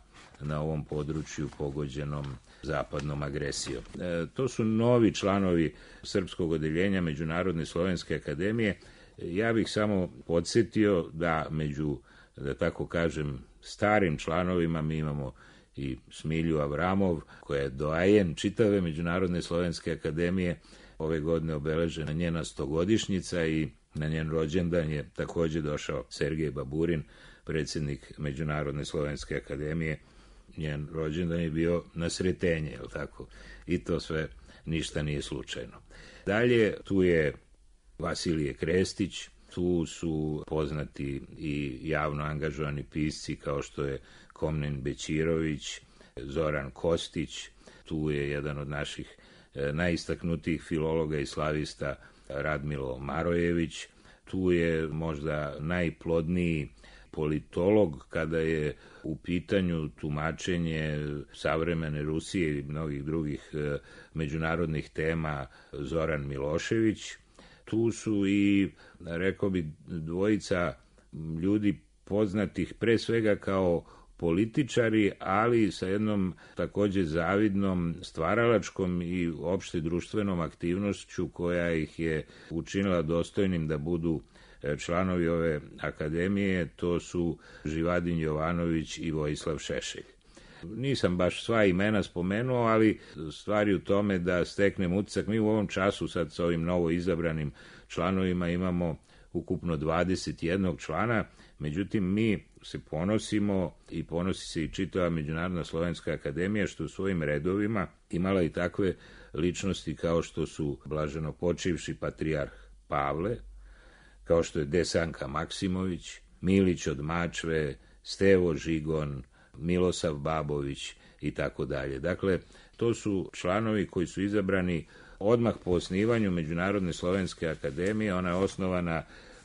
Speaker 7: na ovom području pogođenom zapadnom agresijom. To su novi članovi Srpskog odeljenja Međunarodne slovenske akademije. Ja bih samo podsjetio da među, da tako kažem, starim članovima mi imamo i Smilju Avramov, koja je doajen čitave Međunarodne slovenske akademije. Ove godine obeležena njena 100-godišnjica i na njen rođendan je također došao Sergej Baburin, predsjednik Međunarodne slovenske akademije. Njen rođendan je bio na Sretenje, je li tako? I to sve ništa nije slučajno. Dalje, tu je Vasilije Krestić, tu su poznati i javno angažovani pisci kao što je Komnen Bećirović, Zoran Kostić, tu je jedan od naših najistaknutijih filologa i slavista Radmilo Marojević, tu je možda najplodniji politolog kada je u pitanju tumačenje savremene Rusije i mnogih drugih međunarodnih tema Zoran Milošević. Tu su i, rekao bi, dvojica ljudi poznatih pre svega kao političari, ali sa jednom također zavidnom stvaralačkom i opšte društvenom aktivnošću koja ih je učinila dostojnim da budu članovi ove akademije. To su Živadin Jovanović i Vojislav Šešelj. Nisam baš sva imena spomenuo, ali stvari u tome da steknem utisak. Mi u ovom času sad sa ovim novo izabranim članovima imamo ukupno 21 člana, međutim mi se ponosimo i ponosi se i čitava Međunarodna slovenska akademija što u svojim redovima imala i takve ličnosti kao što su blaženo počivši patrijarh Pavle, kao što je Desanka Maksimović, Milić od Mačve, Stevo Žigon, Milosav Babović i tako dalje. Dakle, to su članovi koji su izabrani odmah po osnivanju Međunarodne slovenske akademije. Ona je osnovana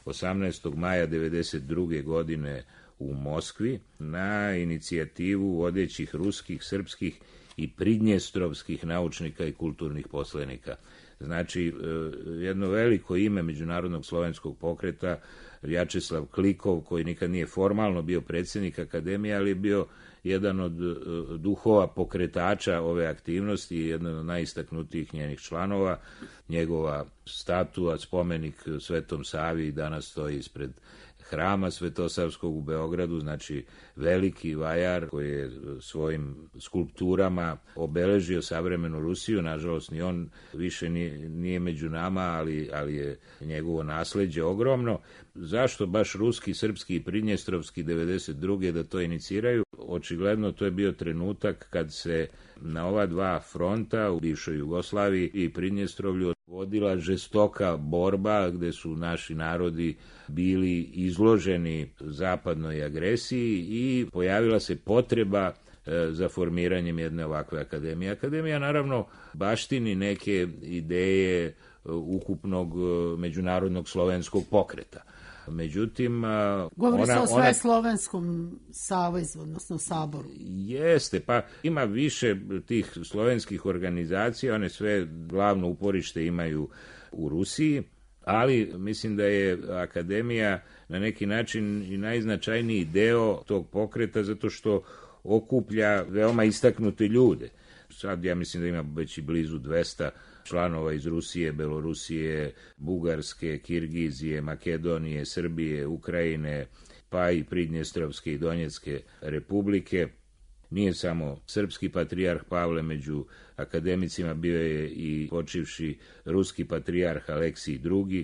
Speaker 7: 18. maja 1992. godine u Moskvi na inicijativu vodećih ruskih, srpskih i pridnjestrovskih naučnika i kulturnih poslenika. Znači, jedno veliko ime Međunarodnog slovenskog pokreta, Vjačeslav Klikov, koji nikad nije formalno bio predsjednik akademije, ali je bio jedan od duhova pokretača ove aktivnosti, jedan od najistaknutijih njenih članova. Njegova statua, spomenik Svetom Savi danas stoji ispred hrama Svetosavskog u Beogradu, znači veliki vajar koji je svojim skulpturama obeležio savremenu Rusiju. Nažalost, ni on više nije među nama, ali je njegovo nasleđe ogromno. Zašto baš ruski, srpski i pridnjestrovski 92. da to iniciraju? Očigledno to je bio trenutak kad se na ova dva fronta u bivšoj Jugoslaviji i Pridnjestrovlju vodila žestoka borba gde su naši narodi bili izloženi zapadnoj agresiji i pojavila se potreba za formiranjem jedne ovakve akademije. Akademija naravno baštini neke ideje ukupnog međunarodnog slovenskog pokreta. Međutim,
Speaker 3: govori se o Sveslovenskom savezu, odnosno saboru.
Speaker 7: Jeste, pa ima više tih slovenskih organizacija, one sve glavno uporište imaju u Rusiji, ali mislim da je akademija na neki način i najznačajniji deo tog pokreta zato što okuplja veoma istaknute ljude. Sad ja mislim da ima već i blizu 200 članova iz Rusije, Belorusije, Bugarske, Kirgizije, Makedonije, Srbije, Ukrajine, pa i Pridnjestrovske i Donjecke republike. Nije samo srpski patrijarh Pavle među akademicima, bio je i počivši ruski patrijarh Aleksij II,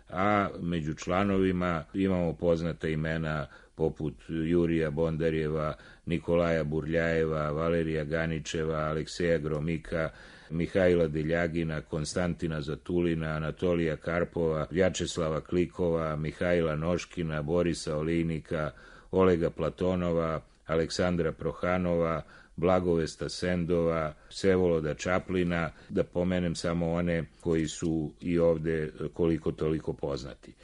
Speaker 7: a među članovima imamo poznata imena poput Jurija Bondarjeva, Nikolaja Burljajeva, Valerija Ganičeva, Alekseja Gromika, Mihajla Deljagina, Konstantina Zatulina, Anatolija Karpova, Vjačeslava Klikova, Mihajla Noškina, Borisa Olinika, Olega Platonova, Aleksandra Prohanova, Blagovesta Sendova, Vsevoloda Čaplina, da pomenem samo one koji su i ovde koliko toliko poznati.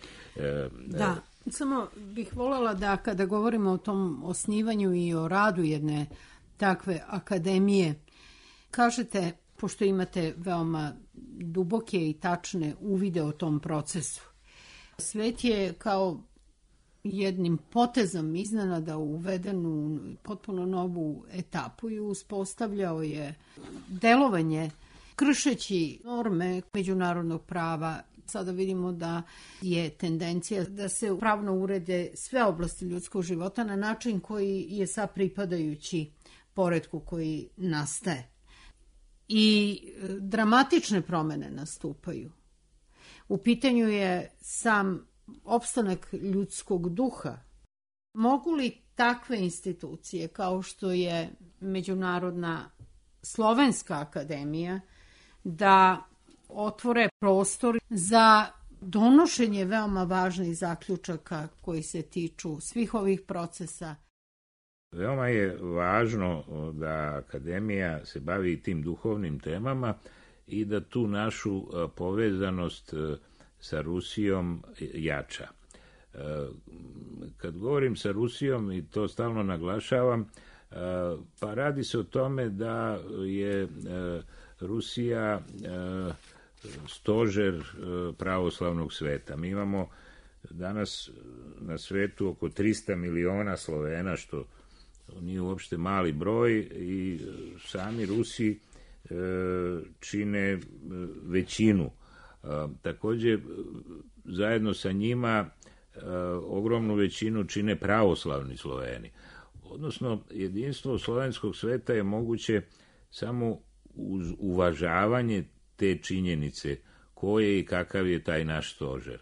Speaker 3: Da, samo bih voljela da kada govorimo o tom osnivanju i o radu jedne takve akademije, kažete, pošto imate veoma duboke i tačne uvide o tom procesu, svet je kao jednim potezom iznenada uveden u potpuno novu etapu i uspostavljao je delovanje kršeći norme međunarodnog prava. Sada vidimo da je tendencija da se pravno urede sve oblasti ljudskog života na način koji je sad pripadajući poretku koji nastaje. I dramatične promene nastupaju. U pitanju je sam opstanak ljudskog duha. Mogu li takve institucije kao što je Međunarodna slovenska akademija da otvore prostor za donošenje veoma važnih zaključaka koji se tiču svih ovih procesa?
Speaker 7: Veoma je važno da akademija se bavi tim duhovnim temama i da tu našu povezanost sa Rusijom jača. Kad govorim sa Rusijom, i to stalno naglašavam, pa radi se o tome da je Rusija stožer pravoslavnog sveta. Mi imamo danas na svetu oko 300 miliona Slovena, što nije uopšte mali broj, i sami Rusi čine većinu. Takođe, zajedno sa njima ogromnu većinu čine pravoslavni Sloveni. Odnosno, jedinstvo slovenskog sveta je moguće samo uz uvažavanje te činjenice koje i kakav je taj naš stožer.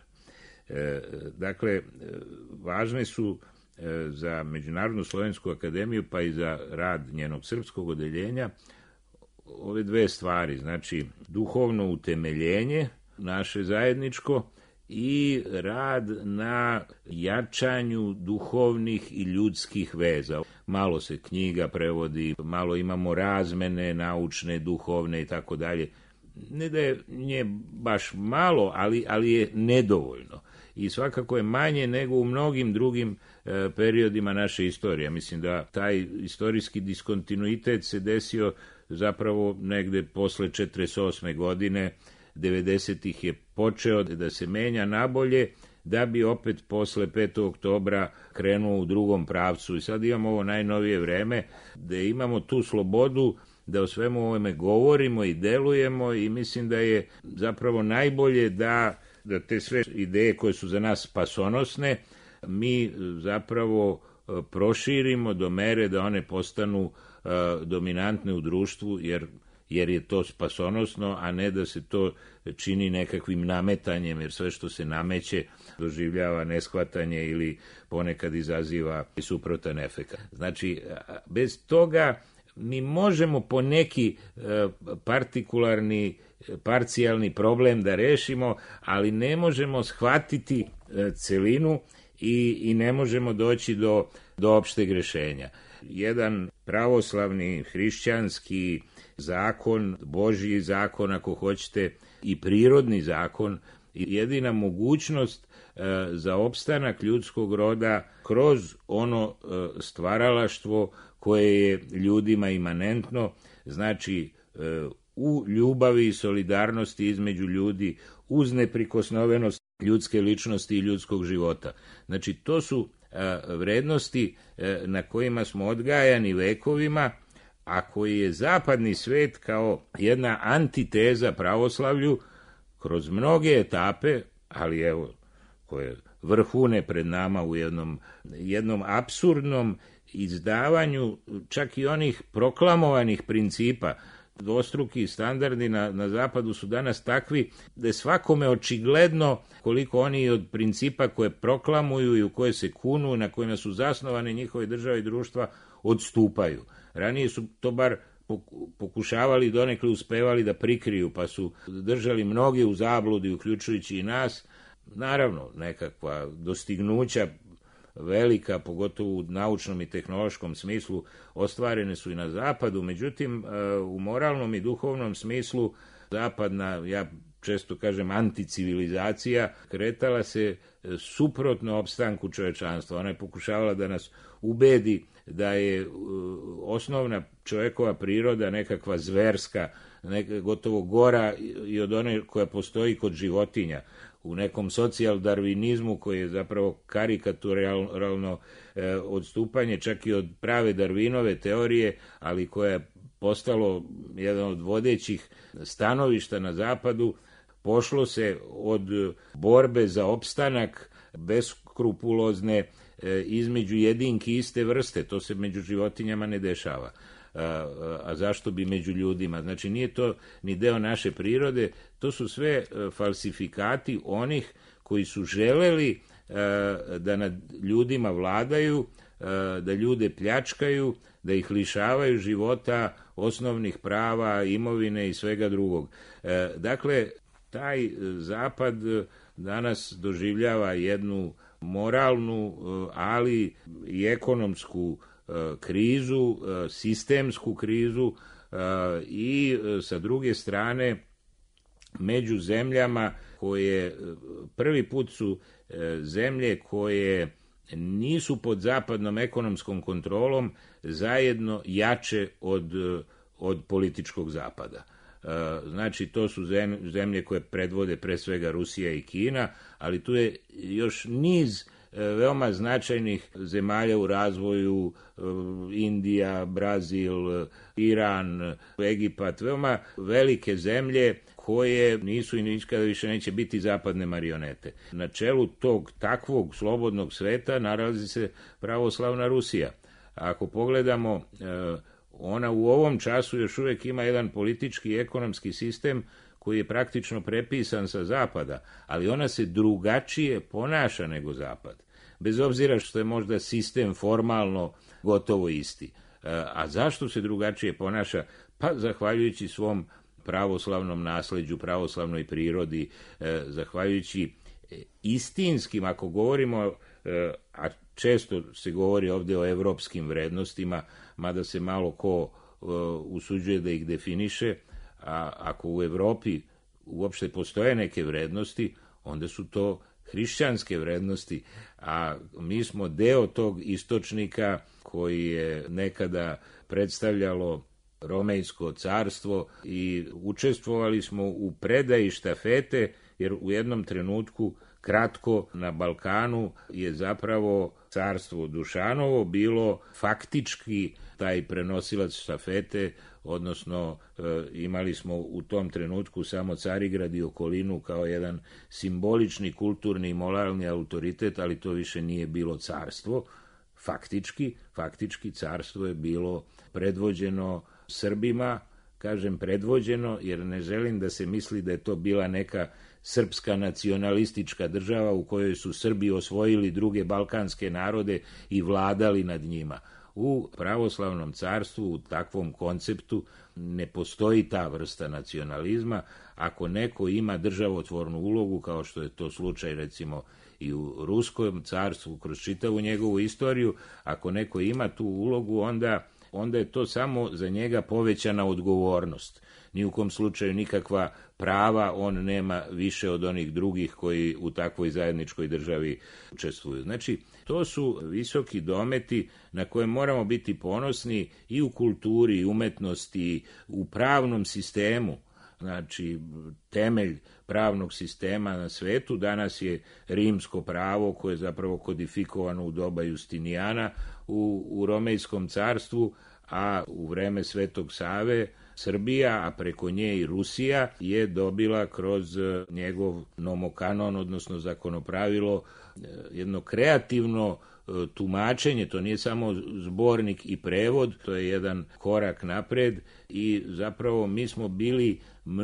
Speaker 7: Dakle, važne su za Međunarodnu slovensku akademiju, pa i za rad njenog srpskog odeljenja, ove dve stvari, znači duhovno utemeljenje naše zajedničko i rad na jačanju duhovnih i ljudskih veza. Malo se knjiga prevodi, malo imamo razmene naučne, duhovne i tako dalje. Ne da je nje baš malo, ali je nedovoljno. I svakako je manje nego u mnogim drugim periodima naše istorije. Mislim da taj istorijski diskontinuitet se desio zapravo negde posle 48. godine, 90-ih je počeo da se menja nabolje, da bi opet posle 5. oktobra krenuo u drugom pravcu. I sad imamo ovo najnovije vreme da imamo tu slobodu da o svemu ovome govorimo i delujemo i mislim da je zapravo najbolje da te sve ideje koje su za nas spasonosne mi zapravo proširimo do mere da one postanu dominantne u društvu, jer je to spasonosno, a ne da se to čini nekakvim nametanjem, jer sve što se nameće doživljava neshvatanje ili ponekad izaziva suprotan efekat. Znači, bez toga mi možemo po neki partikularni, parcijalni problem da rešimo, ali ne možemo shvatiti celinu i ne možemo doći do opšteg rešenja. Jedan pravoslavni, hrišćanski zakon, Božji zakon, ako hoćete, i prirodni zakon, jedina mogućnost za opstanak ljudskog roda kroz ono stvaralaštvo koje je ljudima imanentno, znači u ljubavi i solidarnosti između ljudi, uz neprikosnovenost ljudske ličnosti i ljudskog života. Znači, to su vrednosti na kojima smo odgajani vekovima, a koji je zapadni svet kao jedna antiteza pravoslavlju kroz mnoge etape, ali evo, koje vrhune pred nama u jednom apsurdnom izdavanju čak i onih proklamovanih principa. Dvostruki standardi na zapadu su danas takvi da je svakome očigledno koliko oni od principa koje proklamuju i u koje se kunu, na kojima su zasnovane njihove države i društva, odstupaju. Ranije su to bar pokušavali, donekle uspevali da prikriju, pa su držali mnoge u zabludi, uključujući i nas. Naravno, nekakva dostignuća velika, pogotovo u naučnom i tehnološkom smislu, ostvarene su i na zapadu, međutim, u moralnom i duhovnom smislu zapadna, ja često kažem, anticivilizacija, kretala se suprotno opstanku čovečanstva. Ona je pokušavala da nas ubedi da je osnovna čovjekova priroda nekakva zverska, gotovo gora i od one koja postoji kod životinja. U nekom socijal-darvinizmu koji je zapravo karikaturalno odstupanje čak i od prave Darwinove teorije, ali koja je postalo jedan od vodećih stanovišta na zapadu, pošlo se od borbe za opstanak beskrupulozne između jedinki iste vrste. To se među životinjama ne dešava. A zašto bi među ljudima? Znači, nije to ni deo naše prirode, to su sve falsifikati onih koji su želeli da nad ljudima vladaju, da ljude pljačkaju, da ih lišavaju života, osnovnih prava, imovine i svega drugog. Dakle, taj zapad danas doživljava jednu moralnu, ali i ekonomsku krizu, sistemsku krizu i sa druge strane među zemljama koje prvi put su zemlje koje nisu pod zapadnom ekonomskom kontrolom zajedno jače od političkog zapada. Znači, to su zemlje koje predvode pre svega Rusija i Kina, ali tu je još niz veoma značajnih zemalja u razvoju, Indija, Brazil, Iran, Egipat, veoma velike zemlje koje nisu i nikada više neće biti zapadne marionete. Na čelu tog takvog slobodnog sveta nalazi se pravoslavna Rusija. Ako pogledamo, ona u ovom času još uvijek ima jedan politički i ekonomski sistem koji je praktično prepisan sa zapada, ali ona se drugačije ponaša nego zapad. Bez obzira što je možda sistem formalno gotovo isti. A zašto se drugačije ponaša? Pa zahvaljujući svom pravoslavnom nasleđu, pravoslavnoj prirodi, zahvaljujući istinskim, ako govorimo, a često se govori ovdje o evropskim vrednostima, mada se malo ko usuđuje da ih definiše, a ako u Evropi uopšte postoje neke vrednosti, onda su to hrišćanske vrednosti, a mi smo deo tog istočnika koji je nekada predstavljalo Romejsko carstvo i učestvovali smo u predaji štafete, jer u jednom trenutku kratko na Balkanu je zapravo carstvo Dušanovo bilo faktički taj prenosilac štafete, odnosno imali smo u tom trenutku samo Carigrad i okolinu kao jedan simbolični, kulturni i moralni autoritet, ali to više nije bilo carstvo. Faktički carstvo je bilo predvođeno Srbima, kažem predvođeno, jer ne želim da se misli da je to bila neka srpska nacionalistička država u kojoj su Srbi osvojili druge balkanske narode i vladali nad njima. U pravoslavnom carstvu, u takvom konceptu, ne postoji ta vrsta nacionalizma. Ako neko ima državotvornu ulogu, kao što je to slučaj recimo i u Ruskom carstvu kroz čitavu njegovu istoriju, ako neko ima tu ulogu, onda je to samo za njega povećana odgovornost. Ni u kom slučaju nikakva prava on nema više od onih drugih koji u takvoj zajedničkoj državi učestvuju. Znači, to su visoki dometi na koje moramo biti ponosni i u kulturi, i umetnosti, u pravnom sistemu. Znači, temelj pravnog sistema na svetu danas je rimsko pravo, koje je zapravo kodifikovano u doba Justinijana u Romejskom carstvu, a u vreme Svetog Save Srbija, a preko nje i Rusija, je dobila kroz njegov nomokanon, odnosno zakonopravilo, jedno kreativno tumačenje. To nije samo zbornik i prevod, to je jedan korak napred i zapravo mi smo bili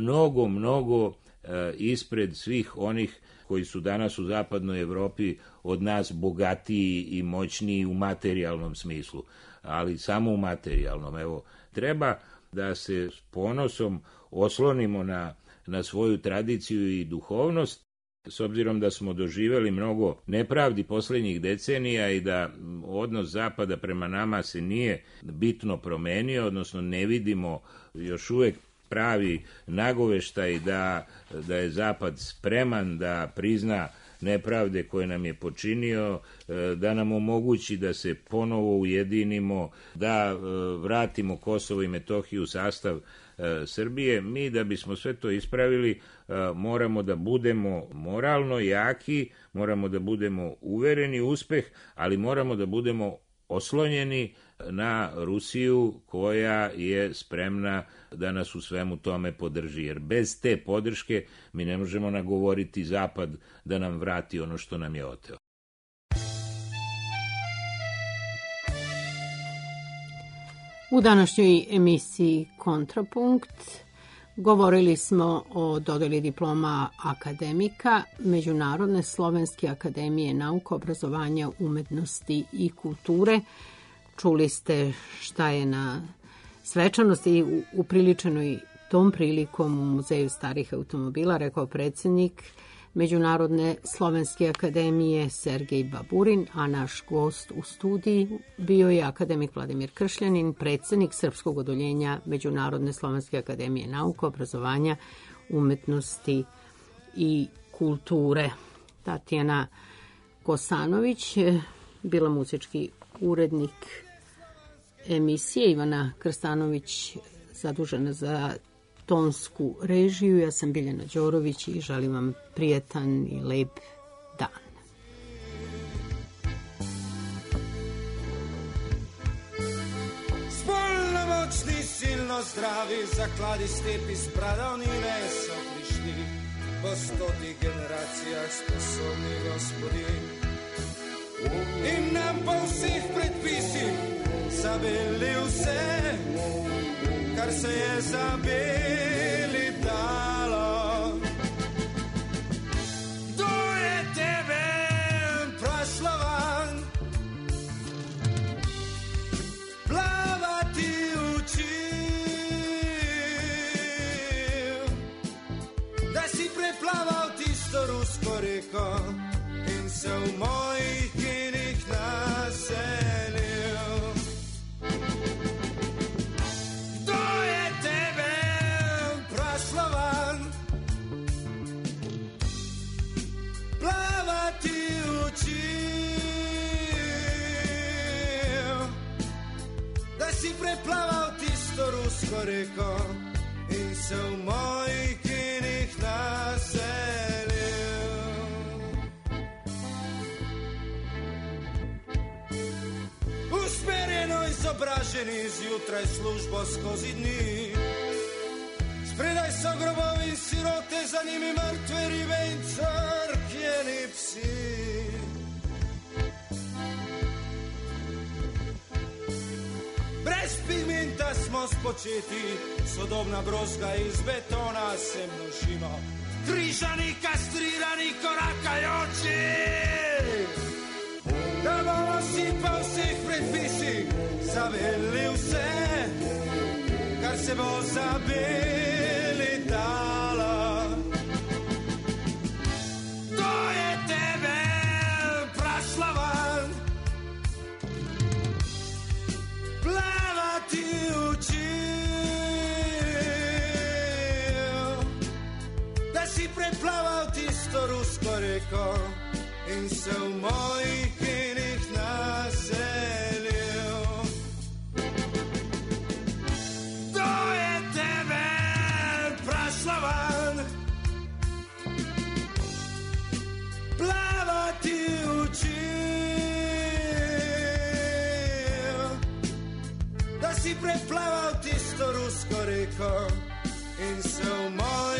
Speaker 7: mnogo ispred svih onih koji su danas u zapadnoj Evropi od nas bogatiji i moćniji u materijalnom smislu, ali samo u materijalnom. Evo, treba da se s ponosom oslonimo na svoju tradiciju i duhovnost, s obzirom da smo doživjeli mnogo nepravdi posljednjih decenija i da odnos Zapada prema nama se nije bitno promenio, odnosno ne vidimo još uvijek pravi nagoveštaj da je Zapad spreman da prizna nepravde koje nam je počinio, da nam omogući da se ponovo ujedinimo, da vratimo Kosovo i Metohiju u sastav Srbije. Mi, da bismo sve to ispravili, moramo da budemo moralno jaki, moramo da budemo uvereni u uspeh, ali moramo da budemo oslonjeni na Rusiju koja je spremna da nas u svemu tome podrži. Jer bez te podrške mi ne možemo nagovoriti Zapad da nam vrati ono što nam je oteo.
Speaker 3: U današnjoj emisiji Kontrapunkt govorili smo o dodeli diploma akademika Međunarodne slovenske akademije nauka, obrazovanja, umetnosti i kulture. Čuli ste šta je na svečanosti upriličenoj tom prilikom u Muzeju starih automobila rekao predsjednik Međunarodne slovenske akademije Sergej Baburin, a naš gost u studiji bio je akademik Vladimir Kršljanin, predsjednik Srpskog odoljenja Međunarodne slovenske akademije nauka, obrazovanja, umetnosti i kulture. Tatjana Kosanović bila muzički urednik emisije, Ivana Krstanović zadužena za tonsku režiju. Ja sam Biljana Đorović i želim vam prijetan i lep dan.
Speaker 11: Spolno moćni, silno zdravi, zakladi stepi s pradavnine so prišli, po 100 generacijah sposobni gospodi. In nam po vseh predpisih zabili vse, kar se je zabili dalo. Kdo je tebe prašlovan, plavati učil, da si preplaval tisto rusko reko in se v mojih genih naselil. Si preplaval tisto rusko rusko reko in se v mojih kinih naselil. Usmerjeno izobraženi zjutraj službo skozi dni, spredaj so grobovi in sirote, za njimi mrtve ribe in crkljeni psi. Brez pigmenta smo spočeti, sodobna broska iz betona se množimo, križani, kastrirani, korakajoči. Da bomo si po vseh predpisih zaveli vse, kar se bo zabeli dalo. To je tebe prašlavan, plavati učil, da si preplaval tisto rusko reko in se v mojih kinih naselil. To je tebe prašlavan, plavati učil, da si preplaval tisto rusko reko in se v mojih